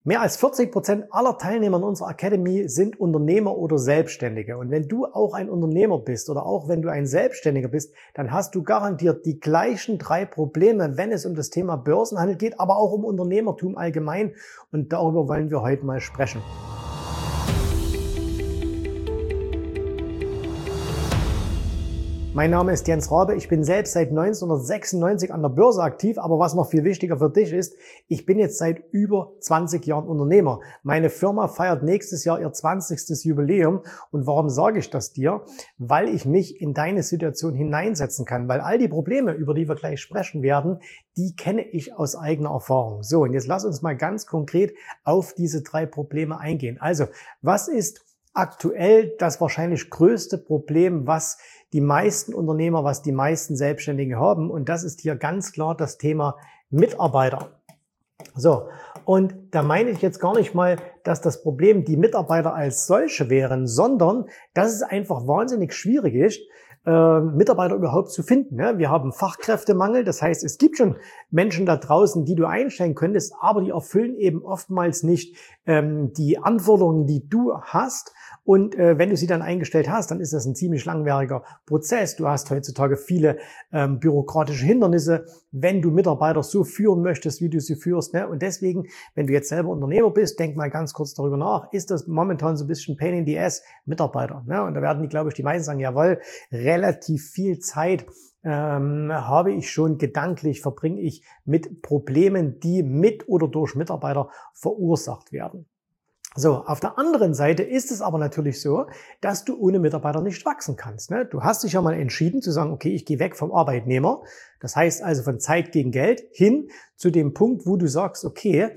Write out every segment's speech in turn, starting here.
Mehr als 40% aller Teilnehmer in unserer Academy sind Unternehmer oder Selbstständige. Und wenn du auch ein Unternehmer bist oder auch wenn du ein Selbstständiger bist, dann hast du garantiert die gleichen 3 Probleme, wenn es um das Thema Börsenhandel geht, aber auch um Unternehmertum allgemein. Und darüber wollen wir heute mal sprechen. Mein Name ist Jens Rabe, ich bin selbst seit 1996 an der Börse aktiv, aber was noch viel wichtiger für dich ist, ich bin jetzt seit über 20 Jahren Unternehmer. Meine Firma feiert nächstes Jahr ihr 20. Jubiläum. Und warum sage ich das dir? Weil ich mich in deine Situation hineinsetzen kann, weil all die Probleme, über die wir gleich sprechen werden, die kenne ich aus eigener Erfahrung. So, und jetzt lass uns mal ganz konkret auf diese 3 Probleme eingehen. Also, was ist aktuell das wahrscheinlich größte Problem, was die meisten Unternehmer, was die meisten Selbstständigen haben? Und das ist hier ganz klar das Thema Mitarbeiter. So, und da meine ich jetzt gar nicht mal, dass das Problem die Mitarbeiter als solche wären, sondern dass es einfach wahnsinnig schwierig ist, Mitarbeiter überhaupt zu finden. Wir haben Fachkräftemangel, das heißt, es gibt schon Menschen da draußen, die du einstellen könntest, aber die erfüllen eben oftmals nicht die Anforderungen, die du hast. Und wenn du sie dann eingestellt hast, dann ist das ein ziemlich langwieriger Prozess. Du hast heutzutage viele bürokratische Hindernisse, wenn du Mitarbeiter so führen möchtest, wie du sie führst. Und deswegen, wenn du jetzt selber Unternehmer bist, denk mal ganz kurz darüber nach, ist das momentan so ein bisschen Pain in the Ass, Mitarbeiter. Und da werden die, glaube ich, die meisten sagen, jawohl, relativ viel Zeit habe ich schon gedanklich, verbringe ich mit Problemen, die mit oder durch Mitarbeiter verursacht werden. So, auf der anderen Seite ist es aber natürlich so, dass du ohne Mitarbeiter nicht wachsen kannst. Du hast dich ja mal entschieden zu sagen, okay, ich gehe weg vom Arbeitnehmer. Das heißt also von Zeit gegen Geld hin zu dem Punkt, wo du sagst, okay,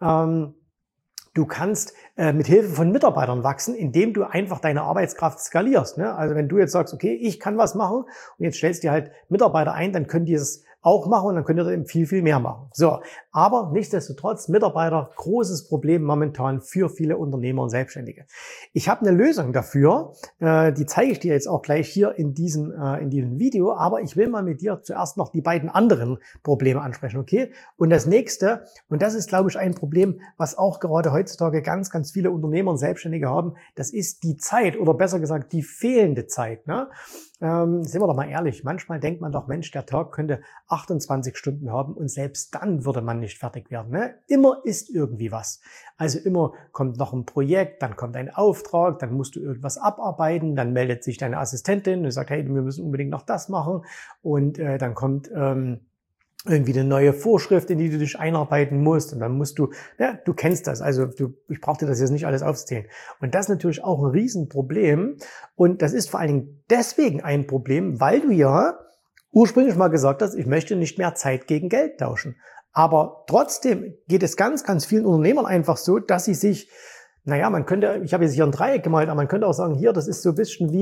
du kannst mit Hilfe von Mitarbeitern wachsen, indem du einfach deine Arbeitskraft skalierst. Also wenn du jetzt sagst, okay, ich kann was machen und jetzt stellst du dir halt Mitarbeiter ein, dann können die es auch machen und dann könnt ihr eben viel, viel mehr machen. So, aber nichtsdestotrotz, Mitarbeiter, großes Problem momentan für viele Unternehmer und Selbstständige. Ich habe eine Lösung dafür, die zeige ich dir jetzt auch gleich hier in diesem Video, aber ich will mal mit dir zuerst noch die beiden anderen Probleme ansprechen, okay? Und das nächste, und das ist, glaube ich, ein Problem, was auch gerade heutzutage ganz, ganz viele Unternehmer und Selbstständige haben, das ist die Zeit oder besser gesagt die fehlende Zeit. Sind wir doch mal ehrlich, manchmal denkt man doch, Mensch, der Tag könnte 28 Stunden haben und selbst dann würde man nicht fertig werden. Immer ist irgendwie was. Also immer kommt noch ein Projekt, dann kommt ein Auftrag, dann musst du irgendwas abarbeiten, dann meldet sich deine Assistentin und sagt, hey, wir müssen unbedingt noch das machen und dann kommt irgendwie eine neue Vorschrift, in die du dich einarbeiten musst und dann musst du, du kennst das, also ich brauche dir das jetzt nicht alles aufzählen. Und das ist natürlich auch ein Riesenproblem und das ist vor allen Dingen deswegen ein Problem, weil du ja ursprünglich mal gesagt hast, ich möchte nicht mehr Zeit gegen Geld tauschen. Aber trotzdem geht es ganz, ganz vielen Unternehmern einfach so, dass sie sich, man könnte, ich habe jetzt hier ein Dreieck gemalt, aber man könnte auch sagen, hier, das ist so ein bisschen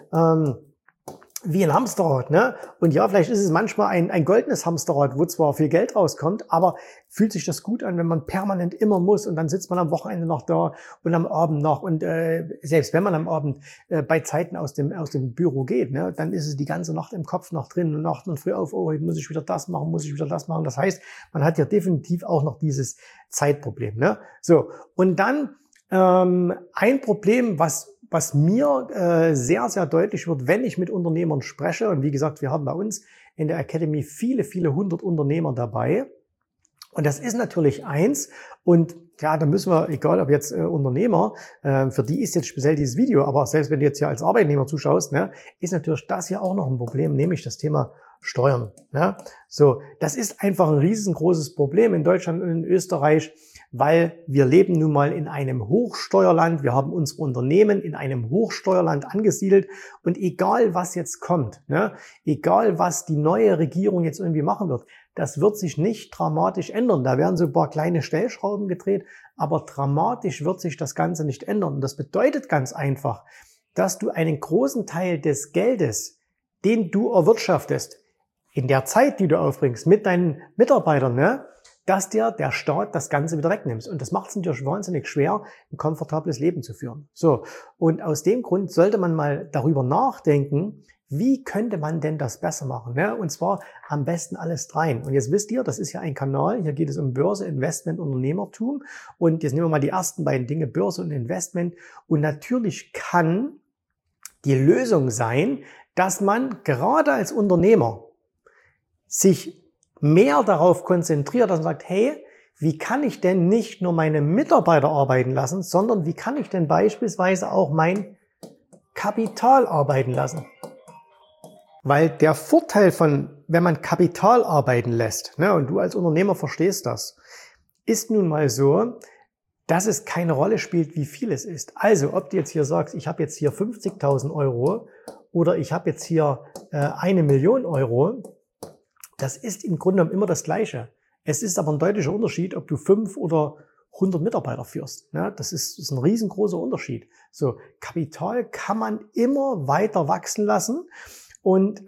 wie ein Hamsterrad, Und ja, vielleicht ist es manchmal ein goldenes Hamsterrad, wo zwar viel Geld rauskommt, aber fühlt sich das gut an, wenn man permanent immer muss und dann sitzt man am Wochenende noch da und am Abend noch und selbst wenn man am Abend bei Zeiten aus dem Büro geht, dann ist es die ganze Nacht im Kopf noch drin und Nacht und früh auf, oh, heute muss ich wieder das machen, muss ich wieder das machen. Das heißt, man hat ja definitiv auch noch dieses Zeitproblem, So, und dann ein Problem, was mir sehr, sehr deutlich wird, wenn ich mit Unternehmern spreche. Und wie gesagt, wir haben bei uns in der Academy viele, viele 100 Unternehmer dabei. Und das ist natürlich eins. Und ja, da müssen wir, egal ob jetzt Unternehmer, für die ist jetzt speziell dieses Video, aber selbst wenn du jetzt hier als Arbeitnehmer zuschaust, ist natürlich das hier auch noch ein Problem, nämlich das Thema Steuern. So, das ist einfach ein riesengroßes Problem in Deutschland und in Österreich, weil wir leben nun mal in einem Hochsteuerland. Wir haben unsere Unternehmen in einem Hochsteuerland angesiedelt. Und egal, was jetzt kommt, egal, was die neue Regierung jetzt irgendwie machen wird, das wird sich nicht dramatisch ändern. Da werden so ein paar kleine Stellschrauben gedreht, aber dramatisch wird sich das Ganze nicht ändern. Und das bedeutet ganz einfach, dass du einen großen Teil des Geldes, den du erwirtschaftest, in der Zeit, die du aufbringst mit deinen Mitarbeitern, dass dir der Staat das Ganze wieder wegnimmt. Und das macht es natürlich wahnsinnig schwer, ein komfortables Leben zu führen. So, und aus dem Grund sollte man mal darüber nachdenken, wie könnte man denn das besser machen? Ne? Und zwar am besten alles dreien. Und jetzt wisst ihr, das ist ja ein Kanal, hier geht es um Börse, Investment, Unternehmertum. Und jetzt nehmen wir mal die ersten beiden Dinge, Börse und Investment. Und natürlich kann die Lösung sein, dass man gerade als Unternehmer sich mehr darauf konzentriert, dass man sagt, hey, wie kann ich denn nicht nur meine Mitarbeiter arbeiten lassen, sondern wie kann ich denn beispielsweise auch mein Kapital arbeiten lassen? Weil der Vorteil von, wenn man Kapital arbeiten lässt, ne, und du als Unternehmer verstehst das, ist nun mal so, dass es keine Rolle spielt, wie viel es ist. Also, ob du jetzt hier sagst, ich habe jetzt hier 50.000 Euro oder ich habe jetzt hier 1 Million Euro, das ist im Grunde genommen immer das Gleiche. Es ist aber ein deutlicher Unterschied, ob du 5 oder 100 Mitarbeiter führst. Ne? Das ist ein riesengroßer Unterschied. So, Kapital kann man immer weiter wachsen lassen. Und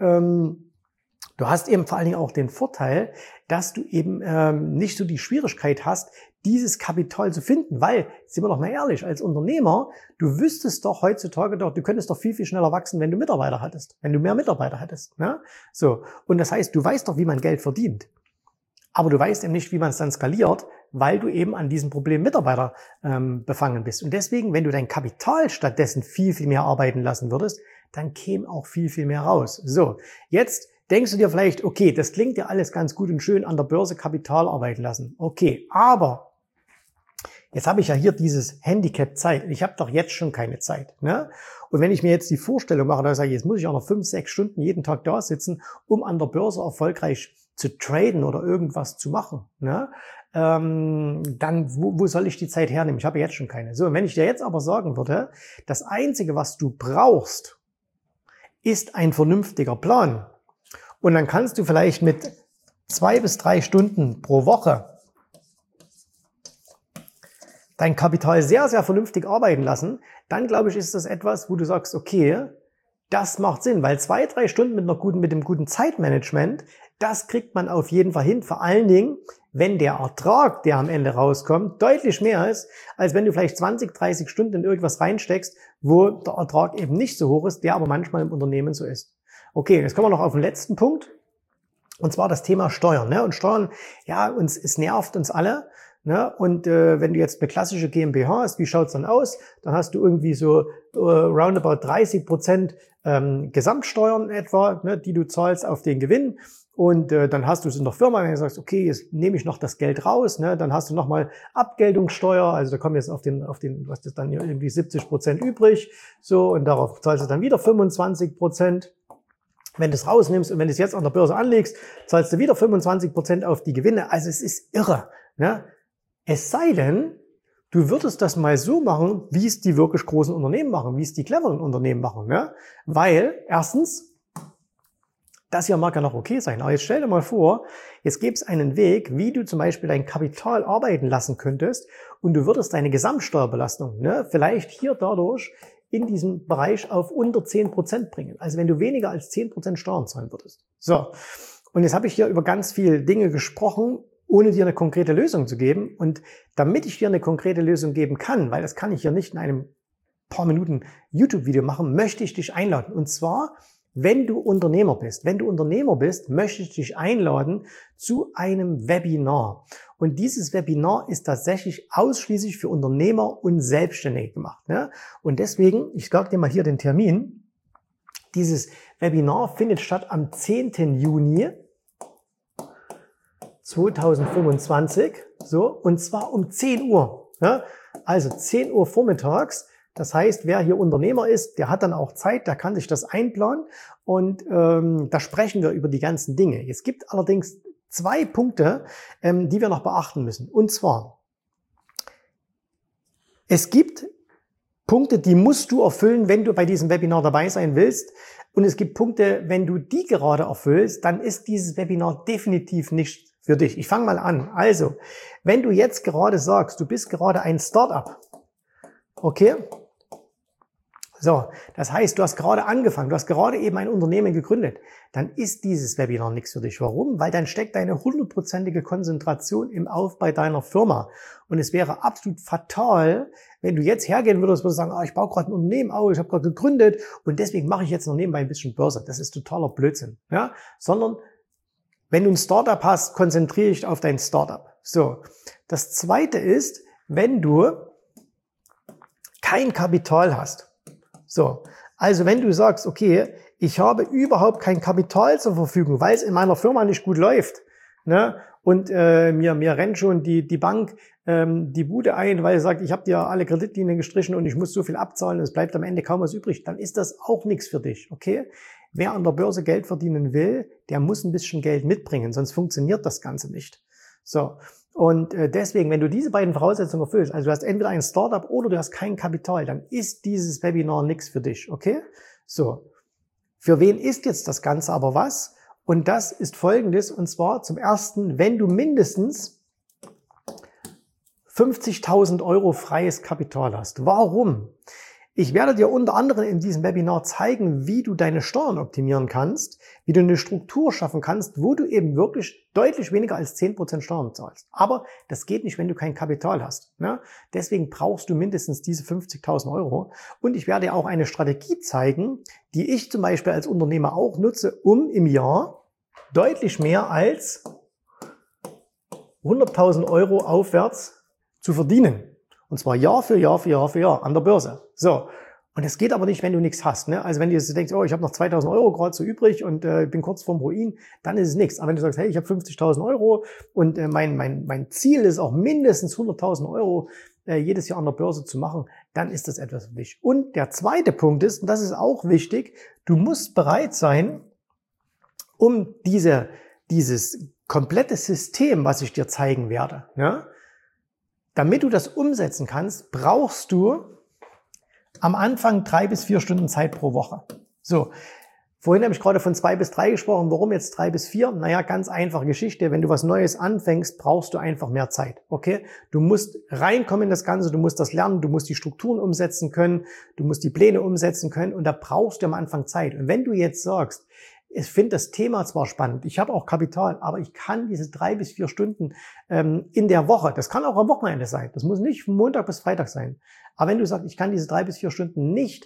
du hast eben vor allen Dingen auch den Vorteil, dass du eben nicht so die Schwierigkeit hast, dieses Kapital zu finden. Weil, sind wir doch mal ehrlich, als Unternehmer, du wüsstest doch heutzutage doch, du könntest doch viel, viel schneller wachsen, wenn du Mitarbeiter hattest, wenn du mehr Mitarbeiter hättest. Ne? So, und das heißt, du weißt doch, wie man Geld verdient. Aber du weißt eben nicht, wie man es dann skaliert, weil du eben an diesem Problem Mitarbeiter befangen bist. Und deswegen, wenn du dein Kapital stattdessen viel, viel mehr arbeiten lassen würdest, dann käme auch viel, viel mehr raus. So, jetzt denkst du dir vielleicht, okay, das klingt ja alles ganz gut und schön, an der Börse Kapital arbeiten lassen. Okay, aber jetzt habe ich ja hier dieses Handicap Zeit. Ich habe doch jetzt schon keine Zeit. Ne? Und wenn ich mir jetzt die Vorstellung mache, dass ich sage, jetzt muss ich auch noch 5, 6 Stunden jeden Tag da sitzen, um an der Börse erfolgreich zu traden oder irgendwas zu machen, ne? Dann wo soll ich die Zeit hernehmen? Ich habe jetzt schon keine. So, und wenn ich dir jetzt aber sagen würde, das Einzige, was du brauchst, ist ein vernünftiger Plan. Und dann kannst du vielleicht mit 2 bis 3 Stunden pro Woche dein Kapital sehr, sehr vernünftig arbeiten lassen, dann glaube ich, ist das etwas, wo du sagst, okay, das macht Sinn, weil 2, 3 Stunden mit dem guten Zeitmanagement, das kriegt man auf jeden Fall hin. Vor allen Dingen, wenn der Ertrag, der am Ende rauskommt, deutlich mehr ist, als wenn du vielleicht 20, 30 Stunden in irgendwas reinsteckst, wo der Ertrag eben nicht so hoch ist, der aber manchmal im Unternehmen so ist. Okay, jetzt kommen wir noch auf den letzten Punkt. Und zwar das Thema Steuern. Ne? Und Steuern, ja, es nervt uns alle. Ne? Und wenn du jetzt eine klassische GmbH hast, wie schaut's dann aus? Dann hast du irgendwie so roundabout 30% Gesamtsteuern etwa, ne, die du zahlst auf den Gewinn. Und dann hast du es in der Firma, wenn du sagst, okay, jetzt nehme ich noch das Geld raus, ne, dann hast du nochmal Abgeltungssteuer, also da kommen jetzt auf den, was ist dann hier irgendwie 70% übrig, so, und darauf zahlst du dann wieder 25%. Wenn du es rausnimmst und wenn du es jetzt an der Börse anlegst, zahlst du wieder 25% auf die Gewinne. Also es ist irre. Ne? Es sei denn, du würdest das mal so machen, wie es die wirklich großen Unternehmen machen, wie es die cleveren Unternehmen machen. Ne? Weil, erstens, das hier mag ja noch okay sein, aber jetzt stell dir mal vor, jetzt gäbe es einen Weg, wie du zum Beispiel dein Kapital arbeiten lassen könntest und du würdest deine Gesamtsteuerbelastung, ne, vielleicht hier dadurch in diesem Bereich auf unter 10% bringen. Also wenn du weniger als 10% Steuern zahlen würdest. So, und jetzt habe ich hier über ganz viele Dinge gesprochen, ohne dir eine konkrete Lösung zu geben. Und damit ich dir eine konkrete Lösung geben kann, weil das kann ich ja nicht in einem paar Minuten YouTube-Video machen, möchte ich dich einladen. Und zwar, wenn du Unternehmer bist. Wenn du Unternehmer bist, möchte ich dich einladen zu einem Webinar. Und dieses Webinar ist tatsächlich ausschließlich für Unternehmer und Selbstständige gemacht. Ne? Und deswegen, ich sage dir mal hier den Termin. Dieses Webinar findet statt am 10. Juni 2025. So, und zwar um 10 Uhr. Ne? Also 10 Uhr vormittags. Das heißt, wer hier Unternehmer ist, der hat dann auch Zeit, der kann sich das einplanen und da sprechen wir über die ganzen Dinge. Es gibt allerdings 2 Punkte, die wir noch beachten müssen. Und zwar, es gibt Punkte, die musst du erfüllen, wenn du bei diesem Webinar dabei sein willst. Und es gibt Punkte, wenn du die gerade erfüllst, dann ist dieses Webinar definitiv nicht für dich. Ich fange mal an. Also, wenn du jetzt gerade sagst, du bist gerade ein Startup, okay? So, das heißt, du hast gerade angefangen, du hast gerade eben ein Unternehmen gegründet, dann ist dieses Webinar nichts für dich. Warum? Weil dann steckt deine 100%ige Konzentration im Aufbau deiner Firma. Und es wäre absolut fatal, wenn du jetzt hergehen würdest und sagen, ich baue gerade ein Unternehmen auf, ich habe gerade gegründet und deswegen mache ich jetzt noch nebenbei ein bisschen Börse. Das ist totaler Blödsinn. Ja? Sondern wenn du ein Startup hast, konzentriere dich auf dein Startup. So, das Zweite ist, wenn du kein Kapital hast. So, also wenn du sagst, okay, ich habe überhaupt kein Kapital zur Verfügung, weil es in meiner Firma nicht gut läuft, ne? Und mir rennt schon die Bank die Bude ein, weil sie sagt, ich habe dir alle Kreditlinien gestrichen und ich muss so viel abzahlen und es bleibt am Ende kaum was übrig, dann ist das auch nichts für dich, okay? Wer an der Börse Geld verdienen will, der muss ein bisschen Geld mitbringen, sonst funktioniert das Ganze nicht. So. Und deswegen, wenn du diese beiden Voraussetzungen erfüllst, also du hast entweder ein Startup oder du hast kein Kapital, dann ist dieses Webinar nichts für dich, okay? So, für wen ist jetzt das Ganze aber was? Und das ist Folgendes, und zwar zum Ersten, wenn du mindestens 50.000 Euro freies Kapital hast. Warum? Ich werde dir unter anderem in diesem Webinar zeigen, wie du deine Steuern optimieren kannst, wie du eine Struktur schaffen kannst, wo du eben wirklich deutlich weniger als 10% Steuern zahlst. Aber das geht nicht, wenn du kein Kapital hast. Ne? Deswegen brauchst du mindestens diese 50.000 Euro. Und ich werde dir auch eine Strategie zeigen, die ich zum Beispiel als Unternehmer auch nutze, um im Jahr deutlich mehr als 100.000 Euro aufwärts zu verdienen. Und zwar Jahr für Jahr für Jahr für Jahr an der Börse. So. Und es geht aber nicht, wenn du nichts hast. Ne? Also wenn du jetzt denkst, ich habe noch 2.000 Euro gerade so übrig und bin kurz vorm Ruin, dann ist es nichts. Aber wenn du sagst, hey, ich habe 50.000 Euro und mein Ziel ist auch mindestens 100.000 Euro jedes Jahr an der Börse zu machen, dann ist das etwas für dich. Und der zweite Punkt ist, und das ist auch wichtig, du musst bereit sein, um dieses komplette System, was ich dir zeigen werde, ja, damit du das umsetzen kannst, brauchst du am Anfang 3 bis 4 Stunden Zeit pro Woche. So, vorhin habe ich gerade von 2 bis 3 gesprochen. Warum jetzt 3 bis 4? Naja, ganz einfache Geschichte. Wenn du was Neues anfängst, brauchst du einfach mehr Zeit. Okay? Du musst reinkommen in das Ganze, du musst das lernen, du musst die Strukturen umsetzen können, du musst die Pläne umsetzen können und da brauchst du am Anfang Zeit. Und wenn du jetzt sagst, ich finde das Thema zwar spannend, ich habe auch Kapital, aber ich kann diese 3 bis 4 Stunden in der Woche, das kann auch am Wochenende sein, das muss nicht von Montag bis Freitag sein, aber wenn du sagst, ich kann diese 3 bis 4 Stunden nicht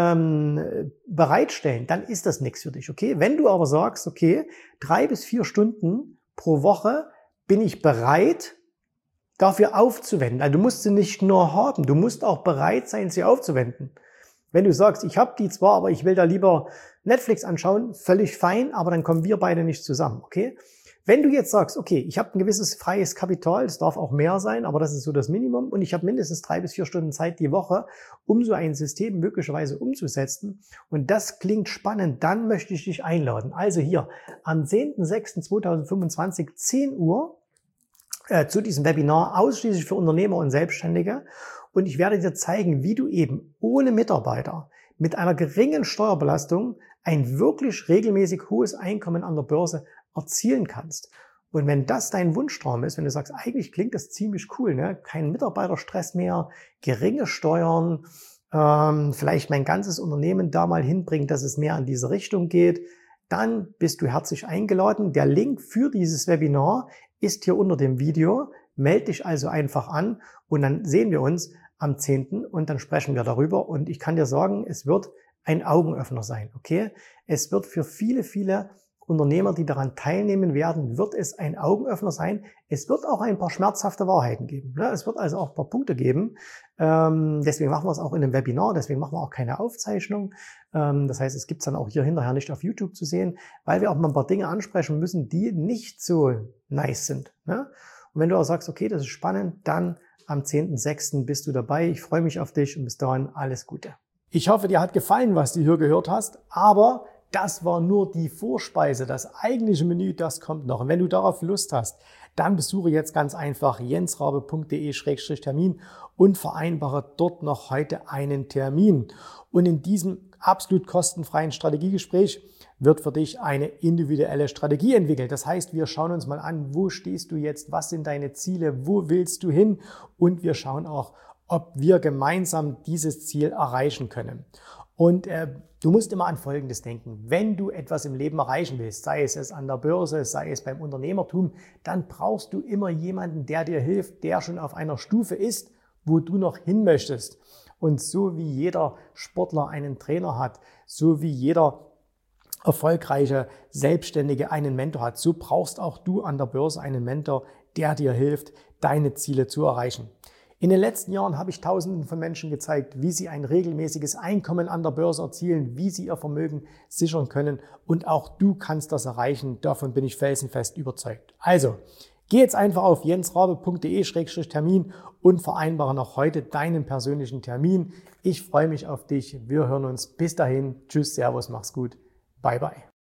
bereitstellen, dann ist das nichts für dich, okay? Wenn du aber sagst, okay, 3 bis 4 Stunden pro Woche bin ich bereit, dafür aufzuwenden. Also du musst sie nicht nur haben, du musst auch bereit sein, sie aufzuwenden. Wenn du sagst, ich habe die zwar, aber ich will da lieber Netflix anschauen, völlig fein, aber dann kommen wir beide nicht zusammen, okay? Wenn du jetzt sagst, okay, ich habe ein gewisses freies Kapital, es darf auch mehr sein, aber das ist so das Minimum und ich habe mindestens 3 bis 4 Stunden Zeit die Woche, um so ein System möglicherweise umzusetzen und das klingt spannend, dann möchte ich dich einladen. Also hier am 10.06.2025, 10 Uhr, zu diesem Webinar, ausschließlich für Unternehmer und Selbstständige. Und ich werde dir zeigen, wie du eben ohne Mitarbeiter mit einer geringen Steuerbelastung ein wirklich regelmäßig hohes Einkommen an der Börse erzielen kannst. Und wenn das dein Wunschtraum ist, wenn du sagst, eigentlich klingt das ziemlich cool, ne? Kein Mitarbeiterstress mehr, geringe Steuern, vielleicht mein ganzes Unternehmen da mal hinbringen, dass es mehr in diese Richtung geht, dann bist du herzlich eingeladen. Der Link für dieses Webinar ist hier unter dem Video. Meld dich also einfach an und dann sehen wir uns am 10. und dann sprechen wir darüber. Und ich kann dir sagen, es wird ein Augenöffner sein, okay? Es wird für viele, viele Unternehmer, die daran teilnehmen werden, wird es ein Augenöffner sein. Es wird auch ein paar schmerzhafte Wahrheiten geben. Es wird also auch ein paar Punkte geben. Deswegen machen wir es auch in einem Webinar, deswegen machen wir auch keine Aufzeichnung. Das heißt, es gibt es dann auch hier hinterher nicht auf YouTube zu sehen, weil wir auch mal ein paar Dinge ansprechen müssen, die nicht so nice sind. Und wenn du auch sagst, okay, das ist spannend, dann am 10.06. bist du dabei. Ich freue mich auf dich und bis dahin alles Gute. Ich hoffe, dir hat gefallen, was du hier gehört hast, aber das war nur die Vorspeise. Das eigentliche Menü, das kommt noch. Und wenn du darauf Lust hast, dann besuche jetzt ganz einfach jensrabe.de/termin und vereinbare dort noch heute einen Termin. Und in diesem absolut kostenfreien Strategiegespräch wird für dich eine individuelle Strategie entwickelt. Das heißt, wir schauen uns mal an, wo stehst du jetzt, was sind deine Ziele, wo willst du hin und wir schauen auch, ob wir gemeinsam dieses Ziel erreichen können. Und du musst immer an Folgendes denken. Wenn du etwas im Leben erreichen willst, sei es an der Börse, sei es beim Unternehmertum, dann brauchst du immer jemanden, der dir hilft, der schon auf einer Stufe ist, wo du noch hin möchtest. Und so wie jeder Sportler einen Trainer hat, so wie jeder erfolgreiche Selbstständige einen Mentor hat, so brauchst auch du an der Börse einen Mentor, der dir hilft, deine Ziele zu erreichen. In den letzten Jahren habe ich Tausenden von Menschen gezeigt, wie sie ein regelmäßiges Einkommen an der Börse erzielen, wie sie ihr Vermögen sichern können, und auch du kannst das erreichen. Davon bin ich felsenfest überzeugt. Also, geh jetzt einfach auf jensrabe.de/Termin und vereinbare noch heute deinen persönlichen Termin. Ich freue mich auf dich. Wir hören uns. Bis dahin. Tschüss, Servus, mach's gut. Bye, bye.